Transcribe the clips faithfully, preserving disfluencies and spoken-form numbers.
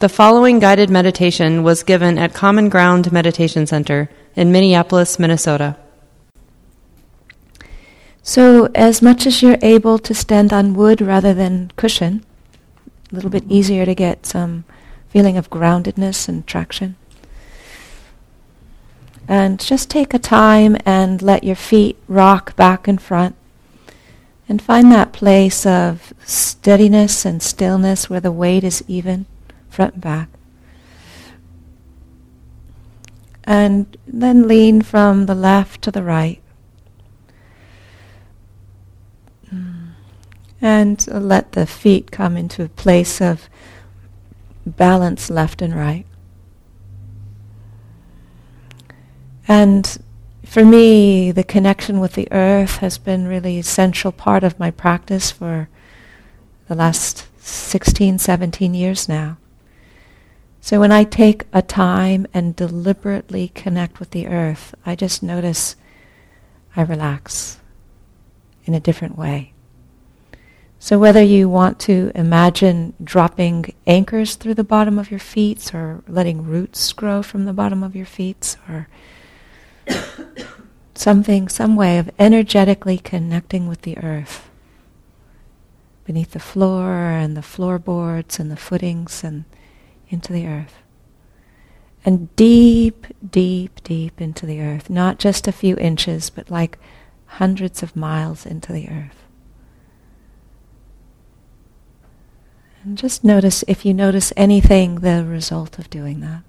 The following guided meditation was given at Common Ground Meditation Center in Minneapolis, Minnesota. So, as much as you're able to stand on wood rather than cushion, a little bit easier to get some feeling of groundedness and traction. And just take a time and let your feet rock back and front. And find that place of steadiness and stillness where the weight is even, front and back. And then lean from the left to the right. And let the feet come into a place of balance left and right. And for me, the connection with the earth has been really an essential part of my practice for the last sixteen, seventeen years now. So when I take a time and deliberately connect with the earth, I just notice I relax in a different way. So whether you want to imagine dropping anchors through the bottom of your feet, or letting roots grow from the bottom of your feet, or something, some way of energetically connecting with the earth, beneath the floor and the floorboards and the footings and into the earth. And deep, deep, deep into the earth, not just a few inches, but like hundreds of miles into the earth. And just notice, if you notice anything, the result of doing that.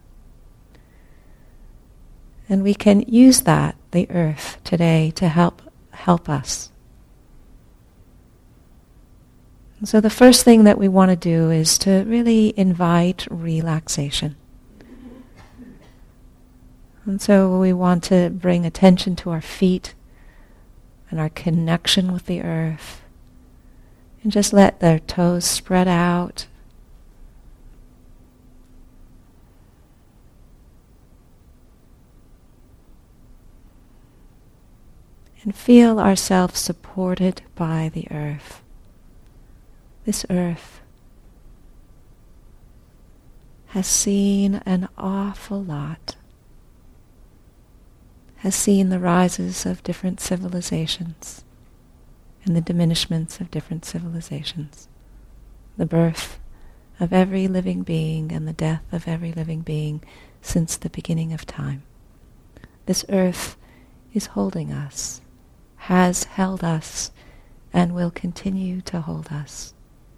And we can use that, the earth, today to help help us. And so the first thing that we want to do is to really invite relaxation. And so we want to bring attention to our feet and our connection with the earth. And just let their toes spread out. And feel ourselves supported by the earth. This earth has seen an awful lot. Has seen the rises of different civilizations and the diminishments of different civilizations. The birth of every living being and the death of every living being since the beginning of time. This earth is holding us, has held us, and will continue to hold us.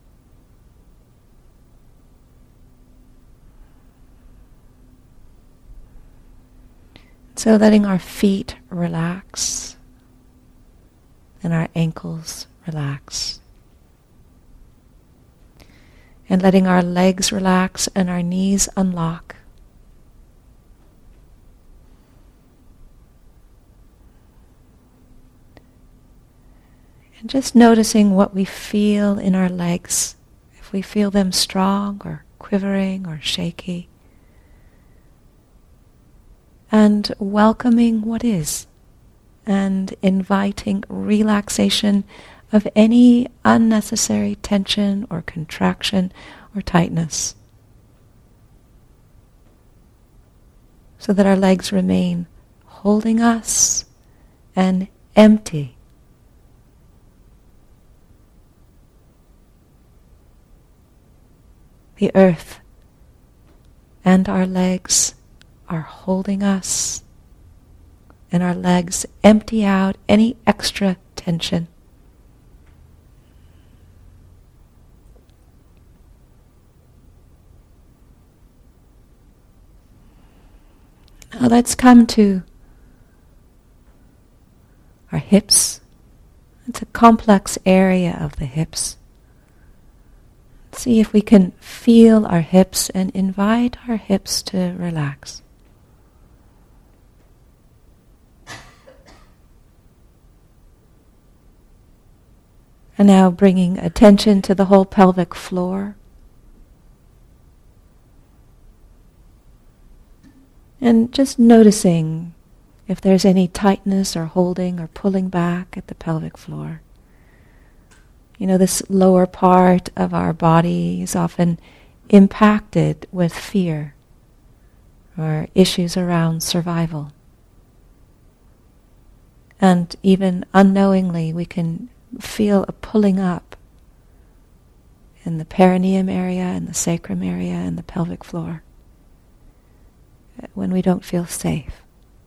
So letting our feet relax and our ankles relax. And letting our legs relax and our knees unlock. And just noticing what we feel in our legs, if we feel them strong or quivering or shaky. And welcoming what is, and inviting relaxation of any unnecessary tension or contraction or tightness, so that our legs remain holding us and empty. The earth and our legs are holding us, and our legs empty out any extra tension. Now let's come to our hips. It's a complex area of the hips. See if we can feel our hips and invite our hips to relax. And now bringing attention to the whole pelvic floor. And just noticing if there's any tightness or holding or pulling back at the pelvic floor. You know, this lower part of our body is often impacted with fear or issues around survival. And even unknowingly we can feel a pulling up in the perineum area, and the sacrum area, and the pelvic floor when we don't feel safe.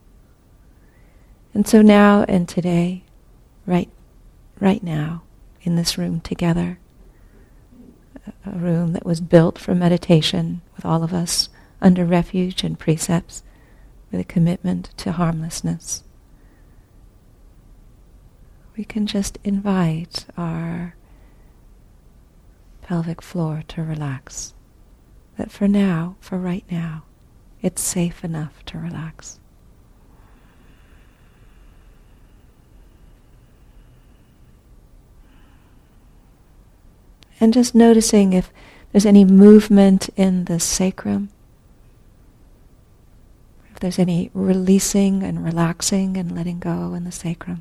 And so now and today, right, right now, in this room together, a room that was built for meditation with all of us under refuge and precepts with a commitment to harmlessness, we can just invite our pelvic floor to relax. That for now, for right now, it's safe enough to relax. And just noticing if there's any movement in the sacrum, if there's any releasing and relaxing and letting go in the sacrum.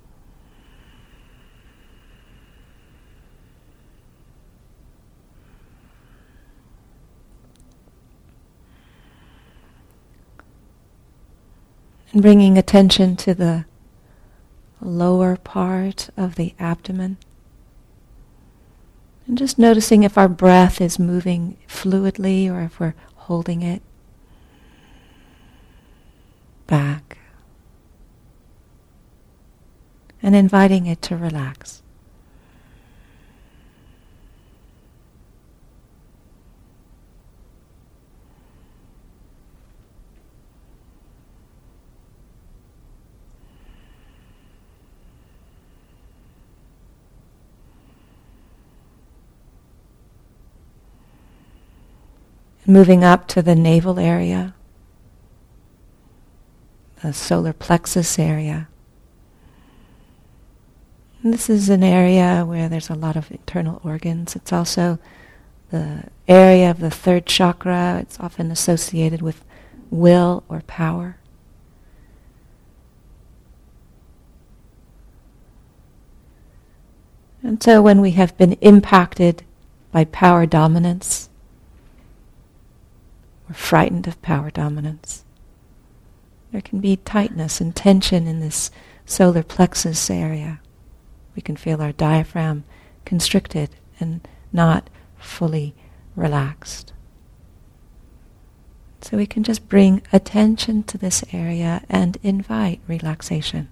And bringing attention to the lower part of the abdomen. And just noticing if our breath is moving fluidly or if we're holding it back. And inviting it to relax. Moving up to the navel area, the solar plexus area. And this is an area where there's a lot of internal organs. It's also the area of the third chakra. It's often associated with will or power. And so when we have been impacted by power dominance, we're frightened of power dominance. There can be tightness and tension in this solar plexus area. We can feel our diaphragm constricted and not fully relaxed. So we can just bring attention to this area and invite relaxation.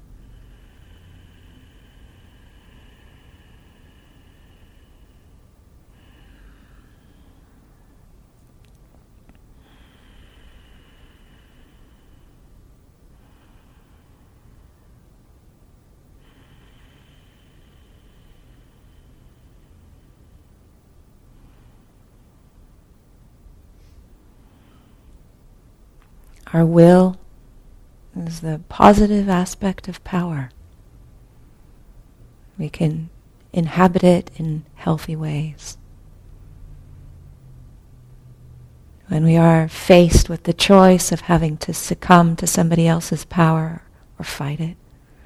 Our will is the positive aspect of power. We can inhabit it in healthy ways. When we are faced with the choice of having to succumb to somebody else's power or fight it,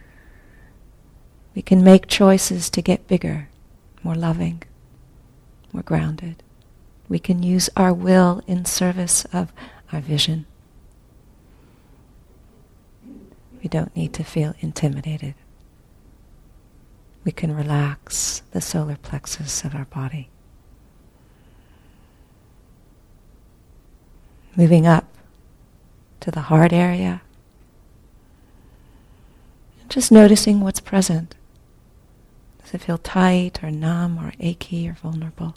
we can make choices to get bigger, more loving, more grounded. We can use our will in service of our vision. We don't need to feel intimidated. We can relax the solar plexus of our body. Moving up to the heart area. Just noticing what's present. Does it feel tight or numb or achy or vulnerable?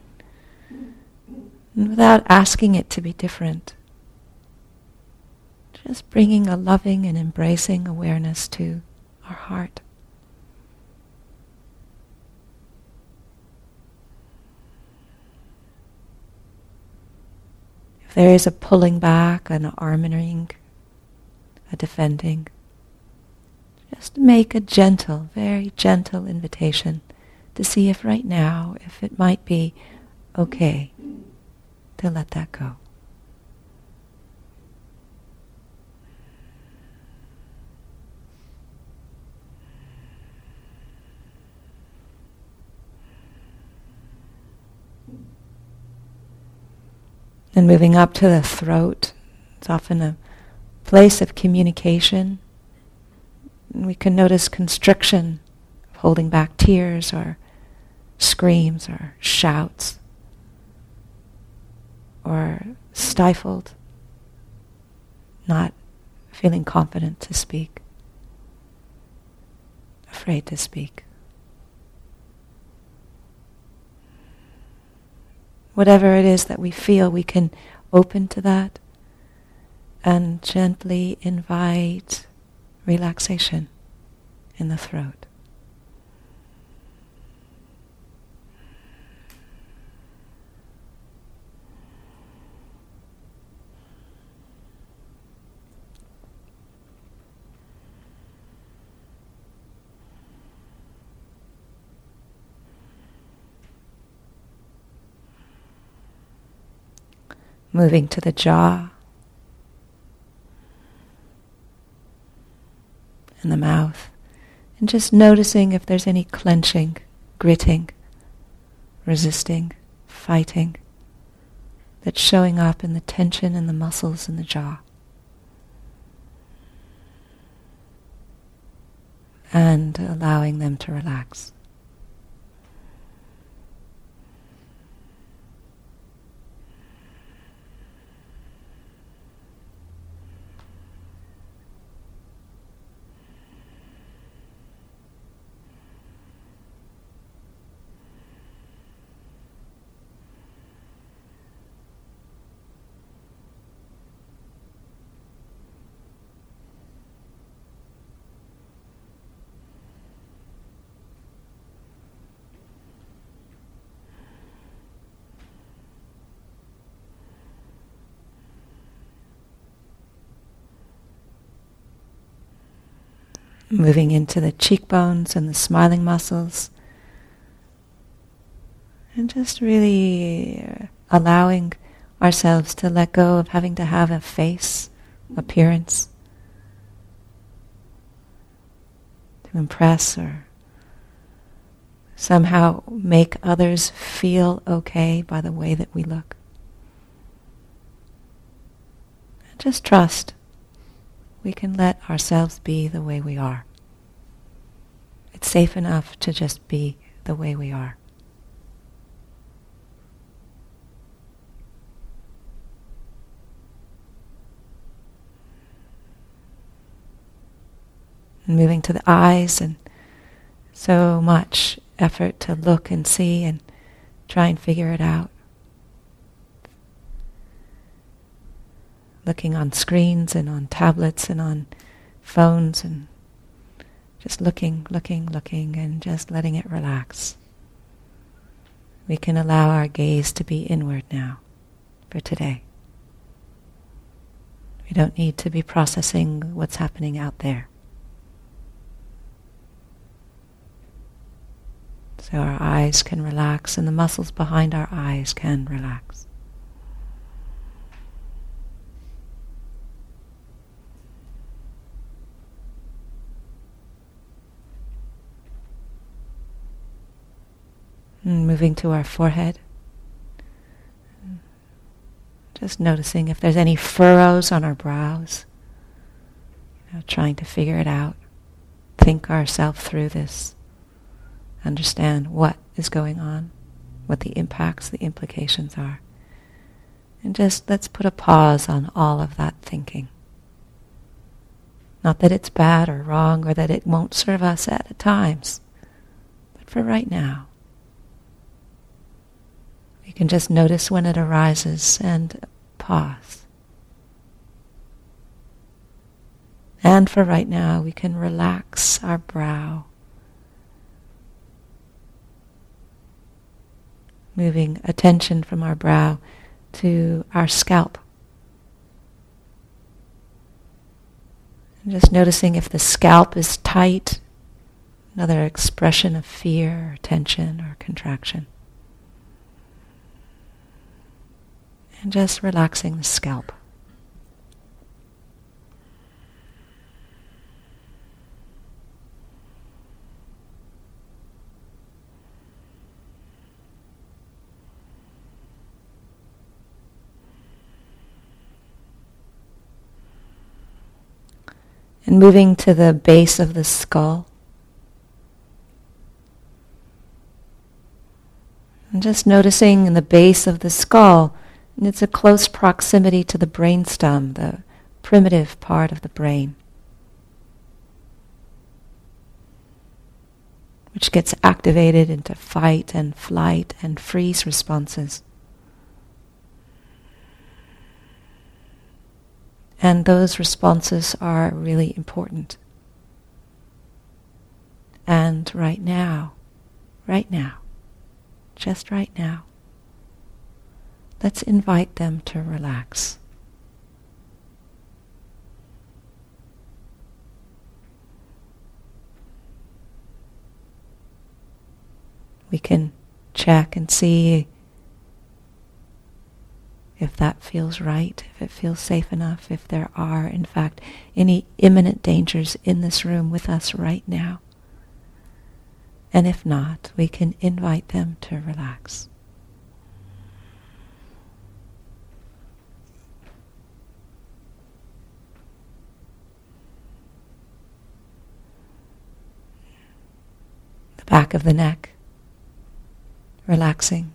And without asking it to be different, just bringing a loving and embracing awareness to our heart. If there is a pulling back, an armoring, a defending, just make a gentle, very gentle invitation to see if right now, if it might be okay to let that go. And moving up to the throat, it's often a place of communication. And we can notice constriction, holding back tears or screams or shouts, or stifled, not feeling confident to speak, afraid to speak. Whatever it is that we feel, we can open to that and gently invite relaxation in the throat. Moving to the jaw and the mouth, and just noticing if there's any clenching, gritting, resisting, fighting that's showing up in the tension in the muscles in the jaw. And allowing them to relax. Moving into the cheekbones and the smiling muscles. And just really allowing ourselves to let go of having to have a face, appearance, to impress or somehow make others feel okay by the way that we look. And just trust. We can let ourselves be the way we are. It's safe enough to just be the way we are. And moving to the eyes, and so much effort to look and see and try and figure it out. Looking on screens and on tablets and on phones and just looking, looking, looking and just letting it relax. We can allow our gaze to be inward now for today. We don't need to be processing what's happening out there. So our eyes can relax and the muscles behind our eyes can relax. And moving to our forehead. Just noticing if there's any furrows on our brows. You know, trying to figure it out. Think ourselves through this. Understand what is going on. What the impacts, the implications are. And just let's put a pause on all of that thinking. Not that it's bad or wrong or that it won't serve us at times. But for right now. You can just notice when it arises and pause. And for right now, we can relax our brow, moving attention from our brow to our scalp. And just noticing if the scalp is tight, another expression of fear or tension or contraction. And just relaxing the scalp. And moving to the base of the skull. And just noticing in the base of the skull, and it's a close proximity to the brainstem, the primitive part of the brain, which gets activated into fight and flight and freeze responses. And those responses are really important. And right now, right now, just right now, let's invite them to relax. We can check and see if that feels right, if it feels safe enough, if there are, in fact, any imminent dangers in this room with us right now. And if not, we can invite them to relax. The back of the neck, relaxing.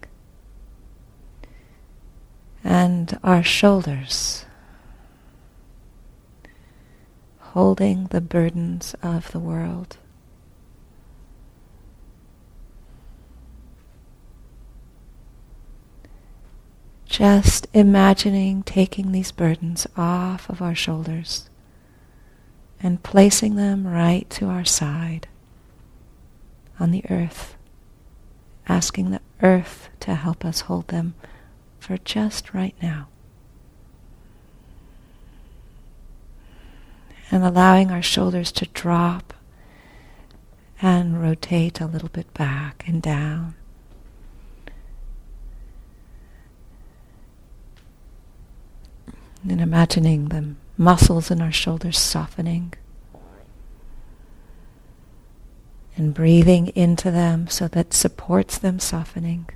And our shoulders, holding the burdens of the world. Just imagining taking these burdens off of our shoulders and placing them right to our side on the earth, asking the earth to help us hold them for just right now. And allowing our shoulders to drop and rotate a little bit back and down. And imagining the muscles in our shoulders softening. And breathing into them so that supports them softening.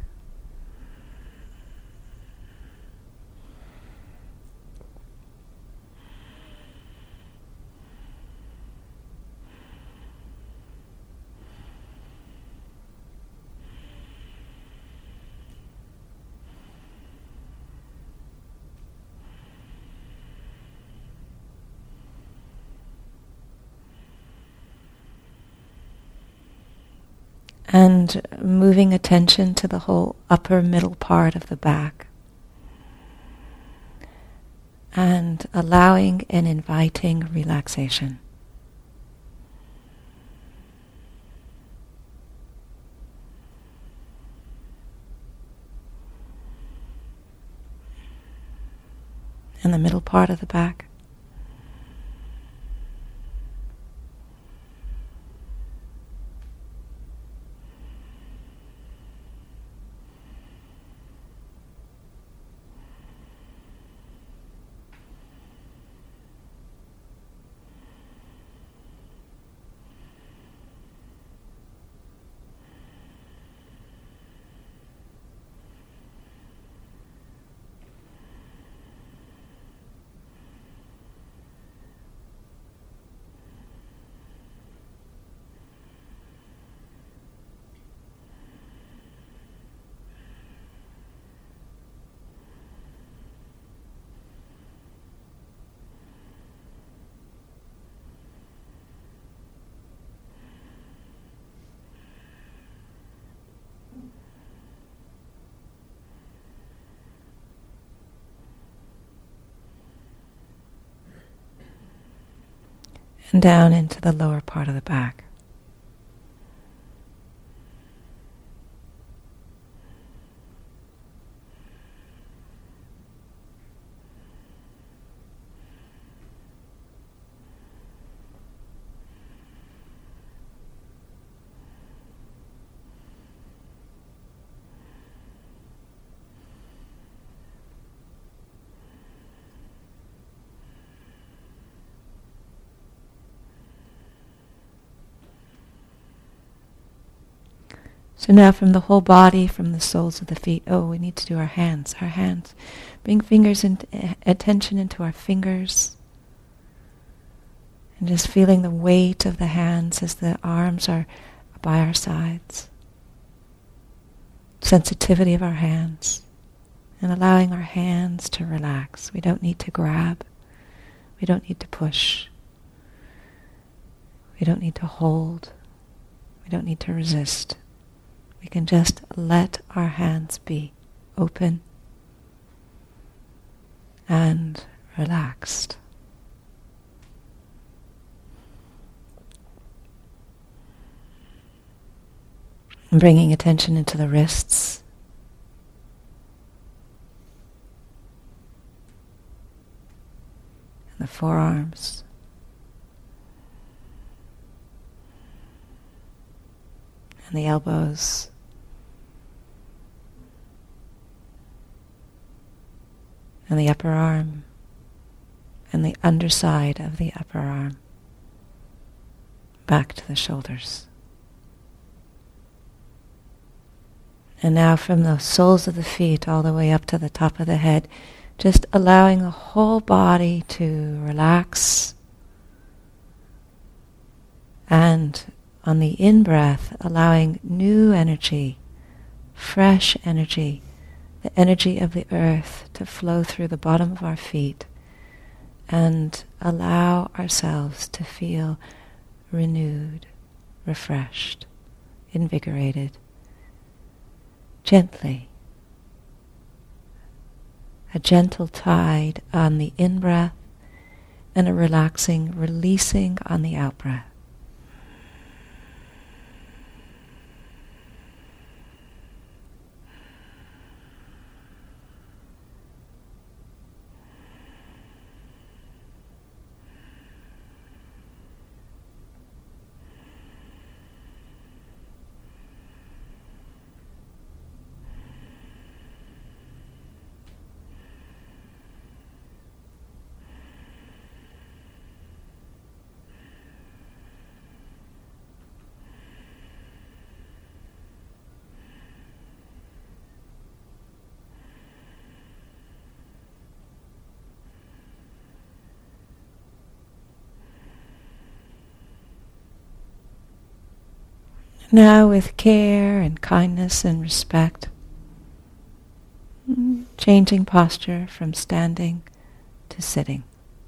And moving attention to the whole upper middle part of the back. And allowing and inviting relaxation. And the middle part of the back. And down into the lower part of the back. So now from the whole body, from the soles of the feet, oh, we need to do our hands, our hands. Bring fingers and uh, attention into our fingers. And just feeling the weight of the hands as the arms are by our sides. Sensitivity of our hands. And allowing our hands to relax. We don't need to grab. We don't need to push. We don't need to hold. We don't need to resist. We can just let our hands be open and relaxed. And bringing attention into the wrists. And the forearms. And the elbows. And the upper arm. And the underside of the upper arm. Back to the shoulders. And now from the soles of the feet all the way up to the top of the head, just allowing the whole body to relax. And on the in-breath, allowing new energy, fresh energy, the energy of the earth to flow through the bottom of our feet and allow ourselves to feel renewed, refreshed, invigorated. Gently, a gentle tide on the in-breath and a relaxing, releasing on the out-breath. Now with care and kindness and respect, changing posture from standing to sitting.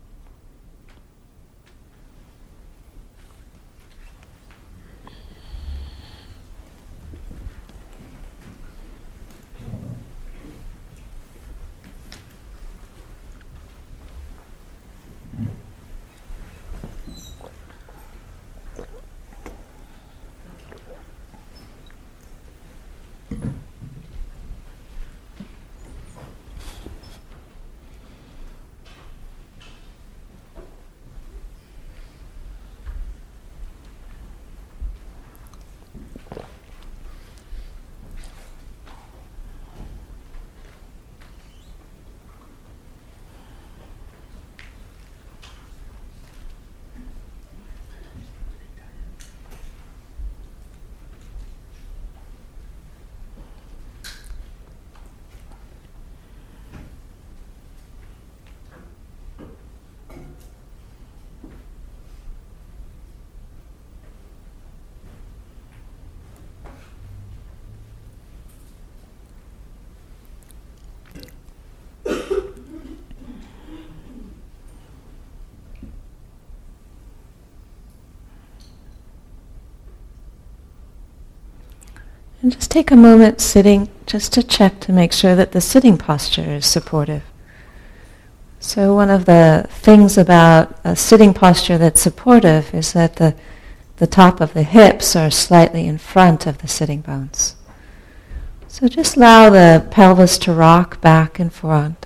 And just take a moment sitting just to check to make sure that the sitting posture is supportive. So one of the things about a sitting posture that's supportive is that the, the top of the hips are slightly in front of the sitting bones. So just allow the pelvis to rock back and forth.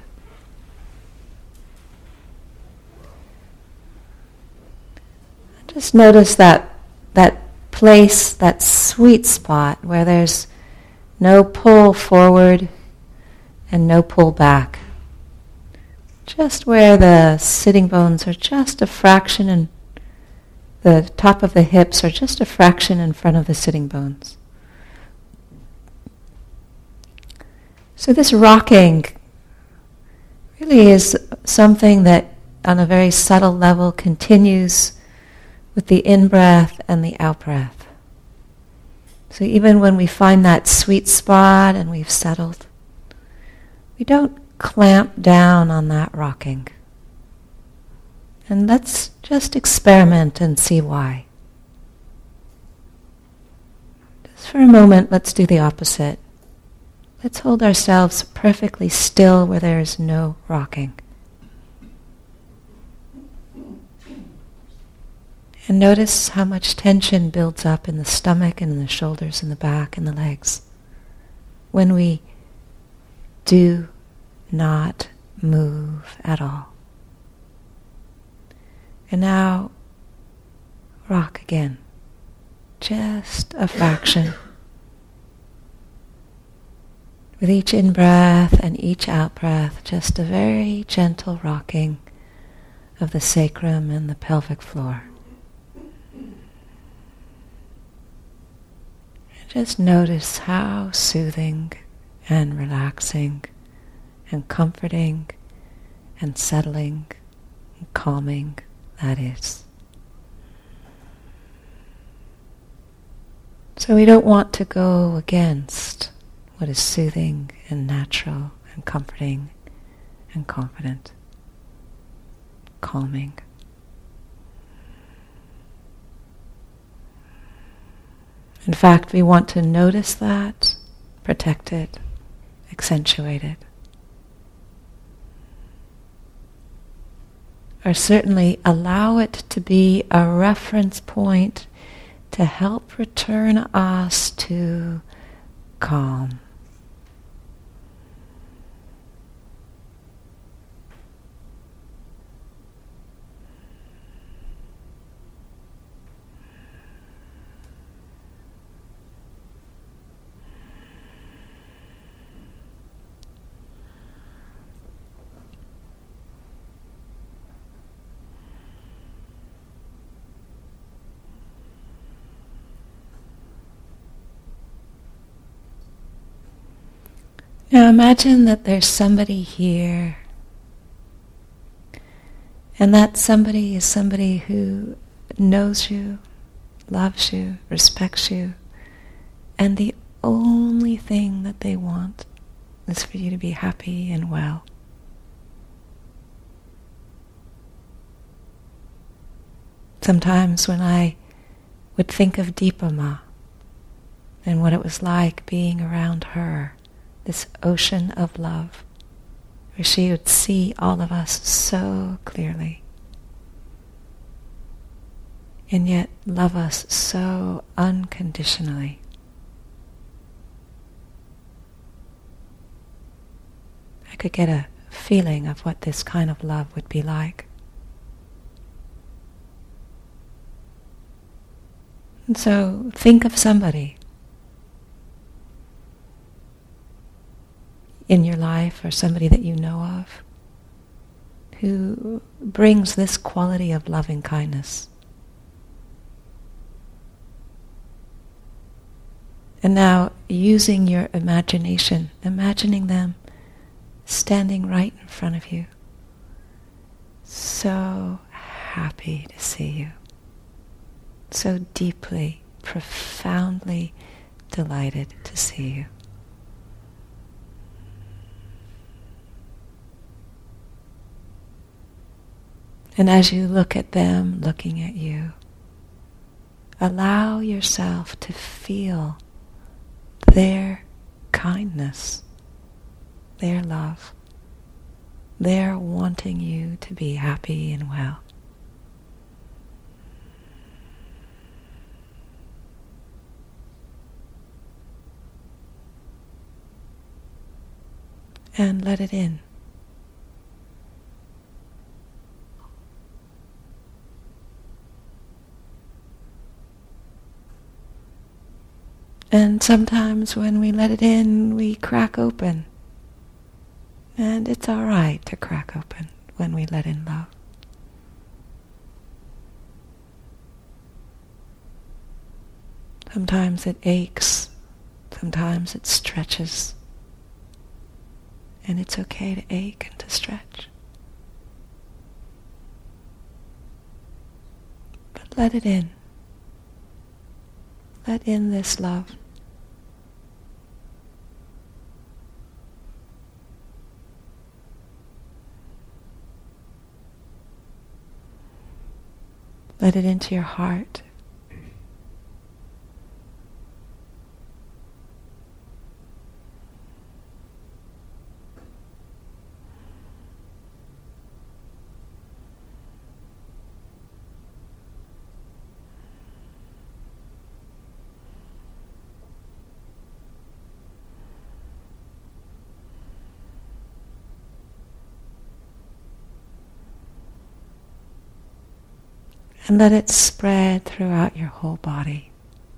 Just notice that that place, that sweet spot where there's no pull forward and no pull back. Just where the sitting bones are just a fraction and the top of the hips are just a fraction in front of the sitting bones. So this rocking really is something that on a very subtle level continues with the in-breath and the out-breath. So even when we find that sweet spot and we've settled, we don't clamp down on that rocking. And let's just experiment and see why. Just for a moment, let's do the opposite. Let's hold ourselves perfectly still where there is no rocking. And notice how much tension builds up in the stomach and in the shoulders and the back and the legs when we do not move at all. And now, rock again. Just a fraction. With each in-breath and each out-breath, just a very gentle rocking of the sacrum and the pelvic floor. Just notice how soothing and relaxing and comforting and settling and calming that is. So we don't want to go against what is soothing and natural and comforting and confident, calming. In fact, we want to notice that, protect it, accentuate it. Or certainly allow it to be a reference point to help return us to calm. Now imagine that there's somebody here, and that somebody is somebody who knows you, loves you, respects you, and the only thing that they want is for you to be happy and well. Sometimes when I would think of Dipa Ma and what it was like being around her, this ocean of love, where she would see all of us so clearly, and yet love us so unconditionally. I could get a feeling of what this kind of love would be like. And so think of somebody in your life, or somebody that you know of, who brings this quality of loving kindness. And now, using your imagination, imagining them standing right in front of you, so happy to see you, so deeply, profoundly delighted to see you. And as you look at them looking at you, allow yourself to feel their kindness, their love, their wanting you to be happy and well. And let it in. And sometimes when we let it in, we crack open. And it's all right to crack open when we let in love. Sometimes it aches, sometimes it stretches. And it's okay to ache and to stretch. But let it in. Let in this love. Let it into your heart. And let it spread throughout your whole body.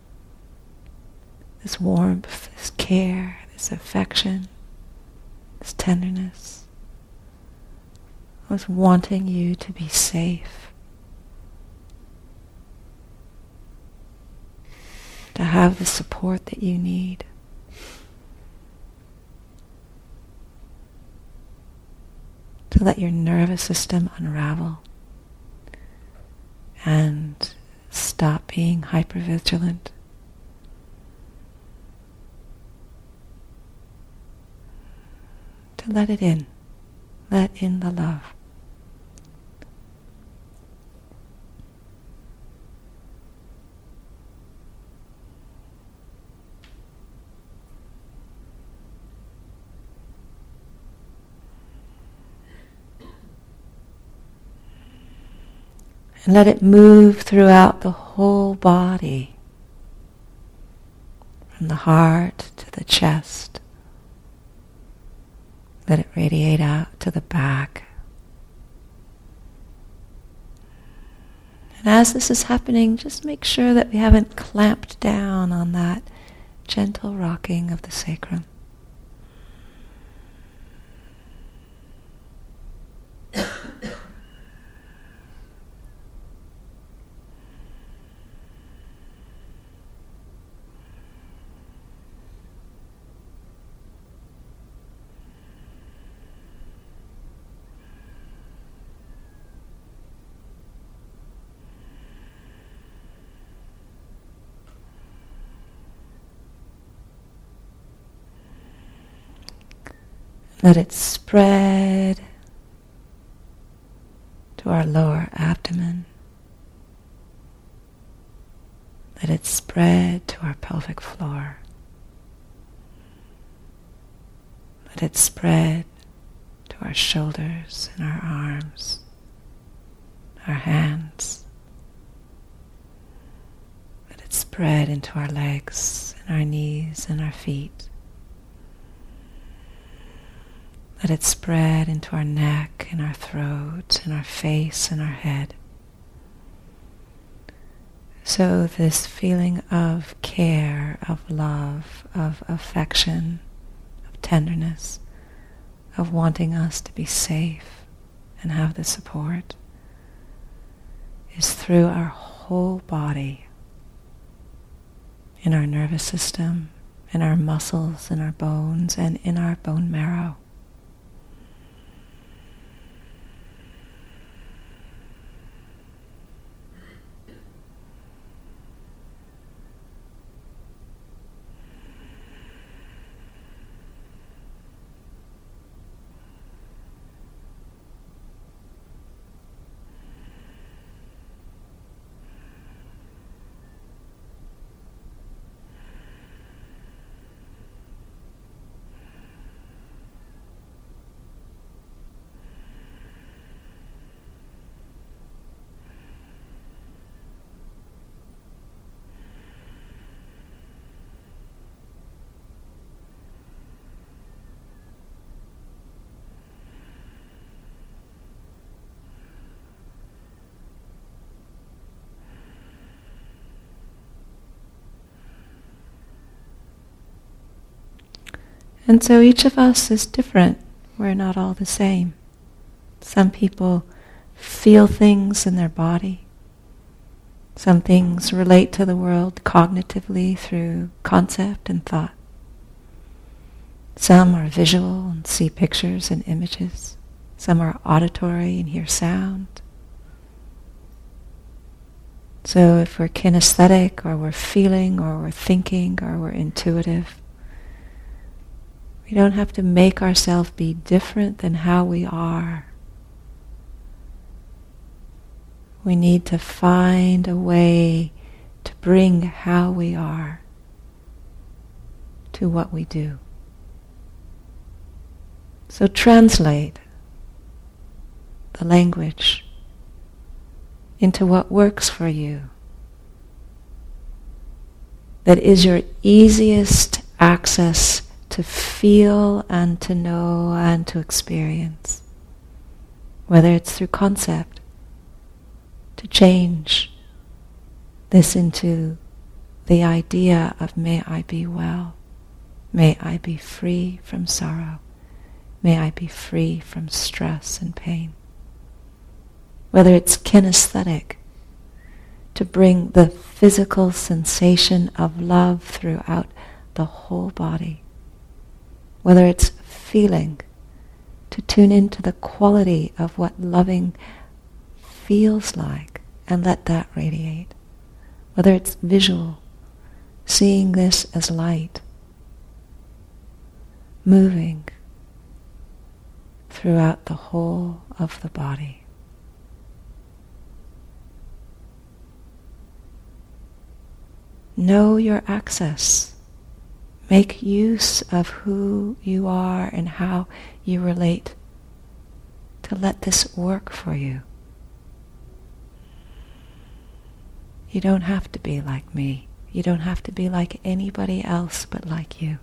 This warmth, this care, this affection, this tenderness. I was wanting you to be safe, to have the support that you need. To let your nervous system unravel and stop being hypervigilant. To let it in. Let in the love. And let it move throughout the whole body, from the heart to the chest. Let it radiate out to the back. And as this is happening, just make sure that we haven't clamped down on that gentle rocking of the sacrum. Let it spread to our lower abdomen. Let it spread to our pelvic floor. Let it spread to our shoulders and our arms, our hands. Let it spread into our legs and our knees and our feet. Let it spread into our neck and our throat and our face and our head. So this feeling of care, of love, of affection, of tenderness, of wanting us to be safe and have the support is through our whole body, in our nervous system, in our muscles, in our bones, and in our bone marrow. And so each of us is different. We're not all the same. Some people feel things in their body. Some things relate to the world cognitively through concept and thought. Some are visual and see pictures and images. Some are auditory and hear sound. So if we're kinesthetic, or we're feeling, or we're thinking, or we're intuitive, we don't have to make ourselves be different than how we are. We need to find a way to bring how we are to what we do. So translate the language into what works for you, that is your easiest access to feel and to know and to experience, whether it's through concept, to change this into the idea of may I be well, may I be free from sorrow, may I be free from stress and pain. Whether it's kinesthetic, to bring the physical sensation of love throughout the whole body. Whether it's feeling, to tune into the quality of what loving feels like and let that radiate. Whether it's visual, seeing this as light, moving throughout the whole of the body. Know your access. Make use of who you are and how you relate to let this work for you. You don't have to be like me. You don't have to be like anybody else but like you.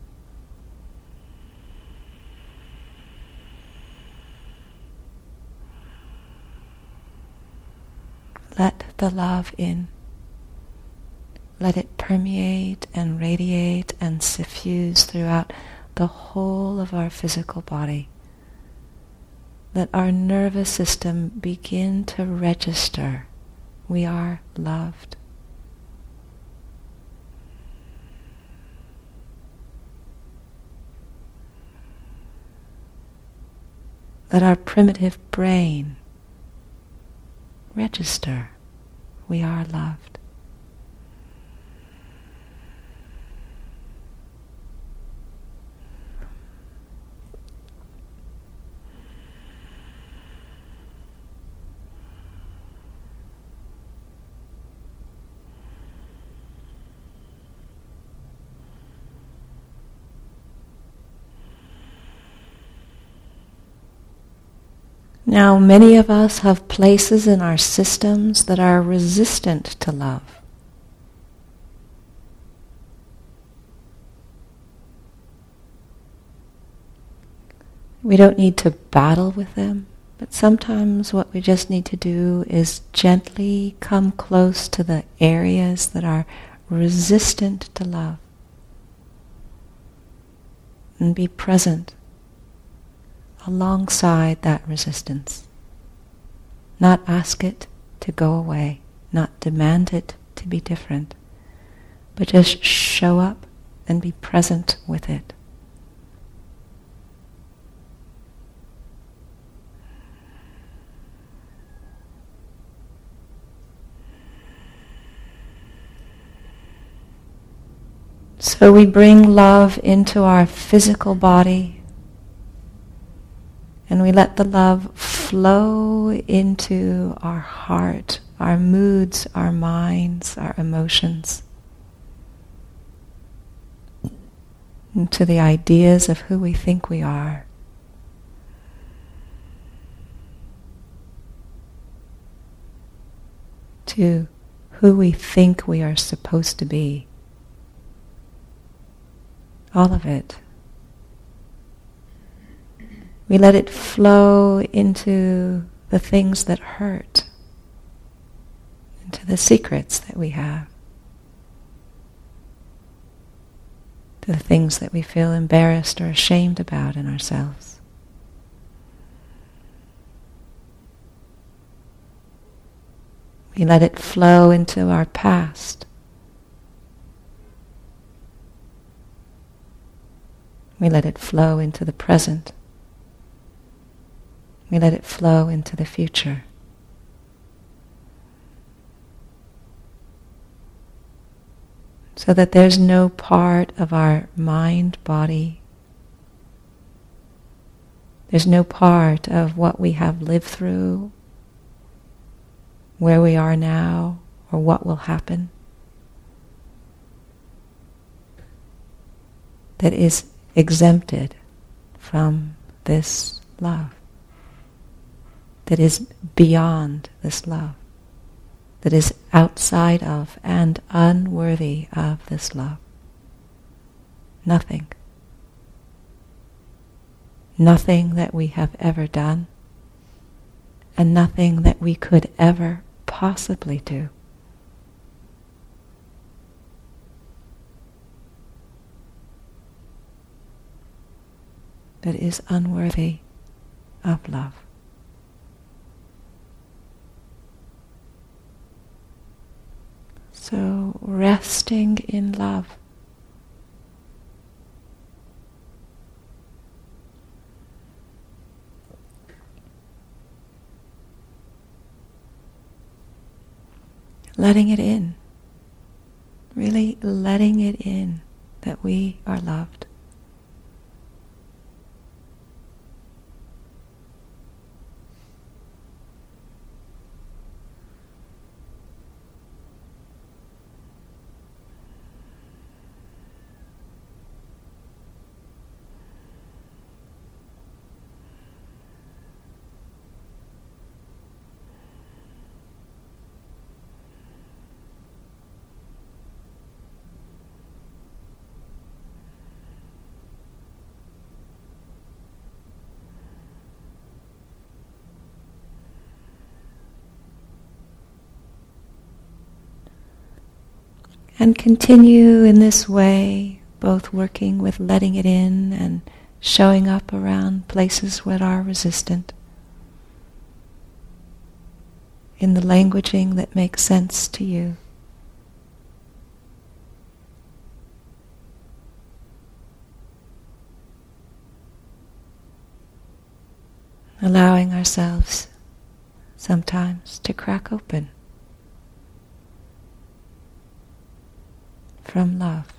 Let the love in. Let it permeate and radiate and suffuse throughout the whole of our physical body. Let our nervous system begin to register. We are loved. Let our primitive brain register. We are loved. Now, many of us have places in our systems that are resistant to love. We don't need to battle with them, but sometimes what we just need to do is gently come close to the areas that are resistant to love and be present alongside that resistance. Not ask it to go away, not demand it to be different, but just show up and be present with it. So we bring love into our physical body, and we let the love flow into our heart, our moods, our minds, our emotions, into the ideas of who we think we are. To who we think we are supposed to be. All of it. We let it flow into the things that hurt, into the secrets that we have, to the things that we feel embarrassed or ashamed about in ourselves. We let it flow into our past. We let it flow into the present. We let it flow into the future. So that there's no part of our mind, body, there's no part of what we have lived through, where we are now, or what will happen, that is exempted from this love, that is beyond this love, that is outside of and unworthy of this love. Nothing. Nothing that we have ever done, and nothing that we could ever possibly do. That is unworthy of love. So resting in love. Letting it in. Really letting it in that we are loved. And continue in this way, both working with letting it in and showing up around places that are resistant, in the languaging that makes sense to you. Allowing ourselves sometimes to crack open from love.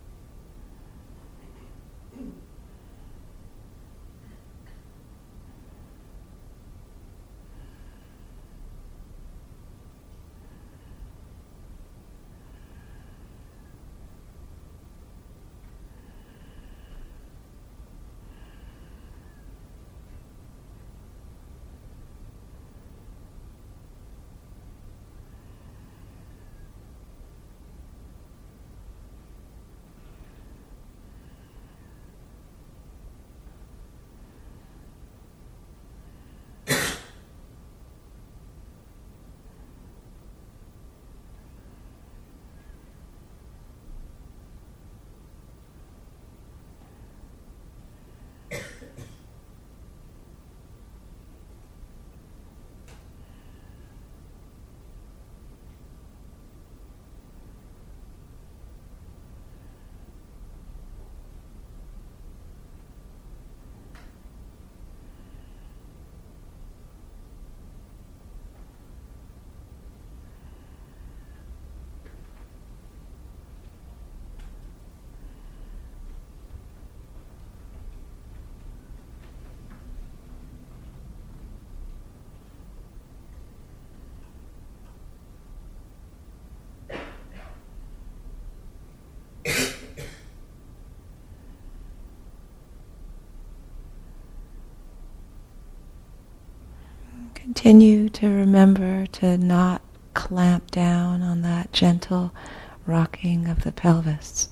Continue to remember to not clamp down on that gentle rocking of the pelvis.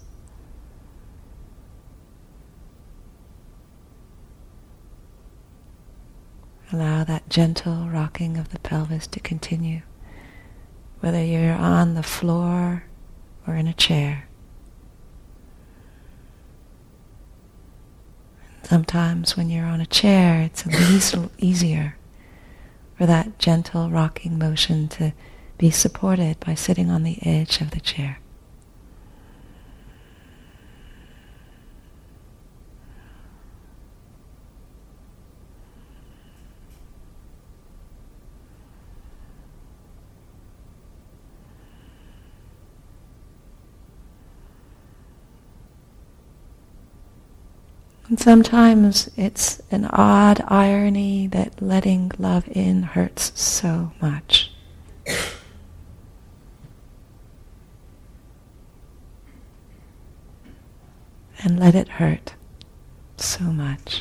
Allow that gentle rocking of the pelvis to continue, whether you're on the floor or in a chair. Sometimes when you're on a chair, it's a little easier for that gentle rocking motion to be supported by sitting on the edge of the chair. And sometimes it's an odd irony that letting love in hurts so much. And let it hurt so much.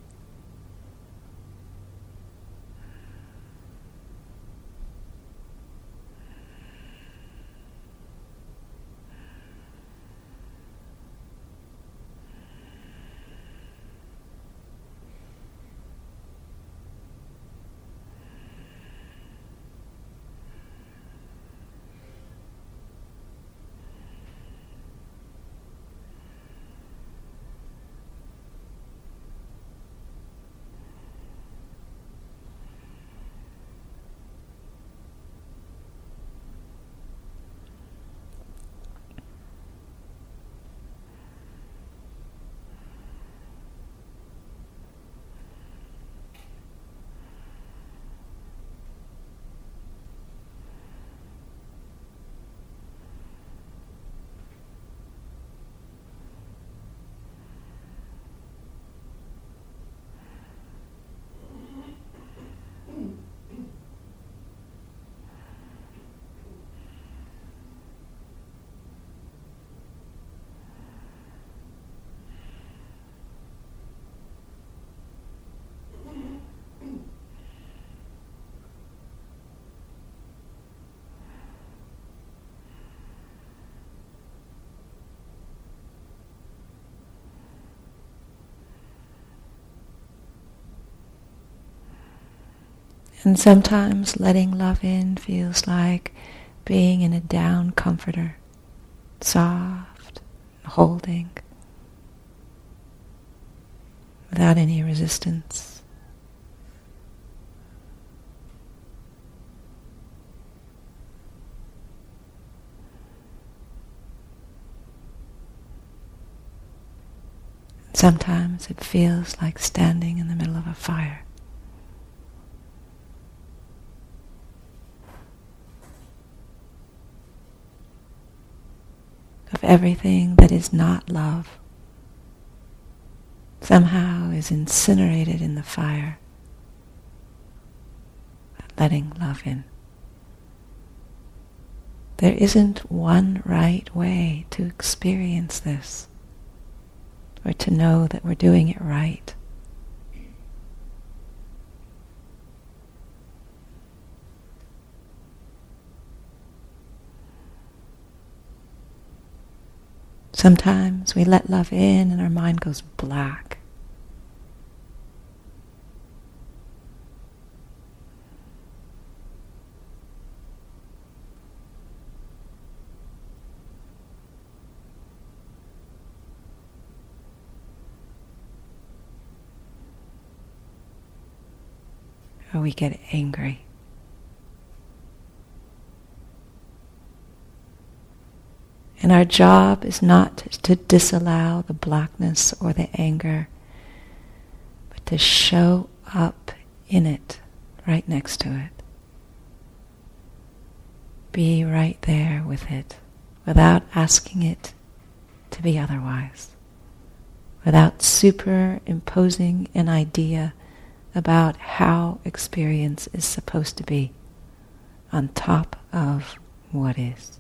And sometimes letting love in feels like being in a down comforter, soft, holding, without any resistance. Sometimes it feels like standing in the middle of a fire. Of everything that is not love, somehow is incinerated in the fire, letting love in. There isn't one right way to experience this, or to know that we're doing it right. Sometimes we let love in and our mind goes black. Or we get angry. And our job is not to disallow the blackness or the anger, but to show up in it, right next to it. Be right there with it, without asking it to be otherwise, without superimposing an idea about how experience is supposed to be on top of what is.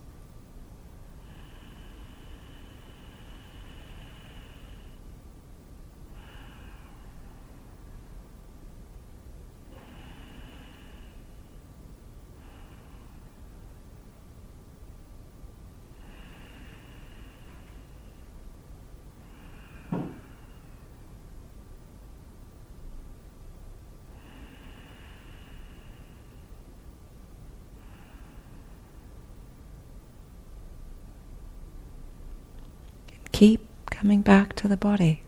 Keep coming back to the body.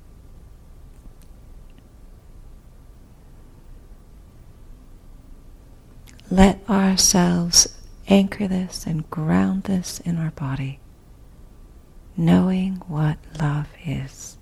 Let ourselves anchor this and ground this in our body, knowing what love is.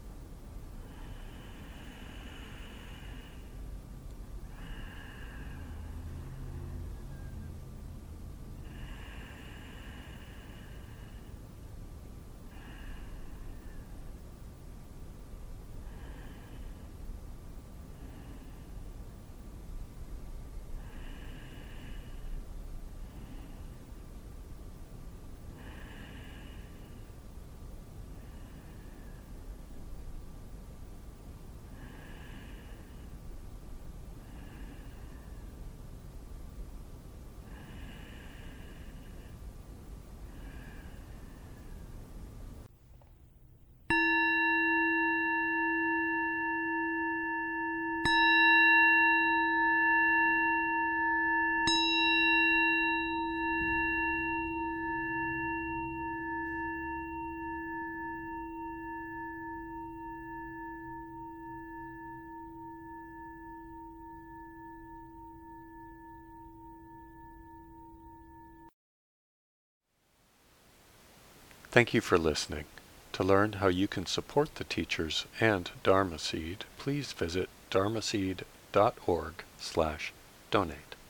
Thank you for listening. To learn how you can support the teachers and Dharma Seed, please visit dharmaseed dot org slash donate.